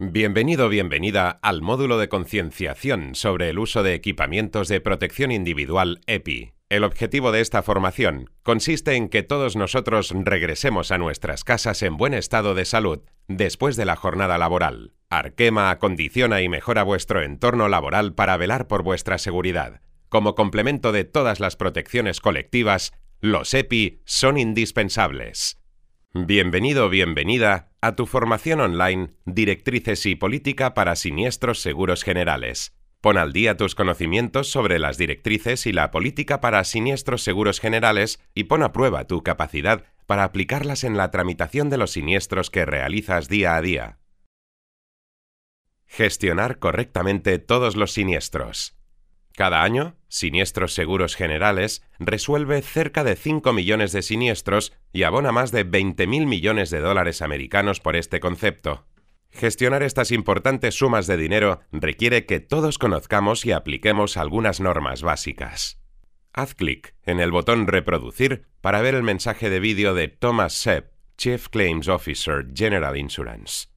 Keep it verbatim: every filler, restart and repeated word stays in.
Bienvenido, bienvenida al módulo de concienciación sobre el uso de equipamientos de protección individual E P I. El objetivo de esta formación consiste en que todos nosotros regresemos a nuestras casas en buen estado de salud después de la jornada laboral. Arkema acondiciona y mejora vuestro entorno laboral para velar por vuestra seguridad. Como complemento de todas las protecciones colectivas, los E P I son indispensables. Bienvenido, bienvenida a tu formación online Directrices y Política para Siniestros Seguros Generales. Pon al día tus conocimientos sobre las directrices y la política para siniestros seguros generales y pon a prueba tu capacidad para aplicarlas en la tramitación de los siniestros que realizas día a día. Gestionar correctamente todos los siniestros. Cada año, Siniestros Seguros Generales resuelve cerca de cinco millones de siniestros y abona más de veinte mil millones de dólares americanos por este concepto. Gestionar estas importantes sumas de dinero requiere que todos conozcamos y apliquemos algunas normas básicas. Haz clic en el botón Reproducir para ver el mensaje de vídeo de Thomas Sepp, Chief Claims Officer General Insurance.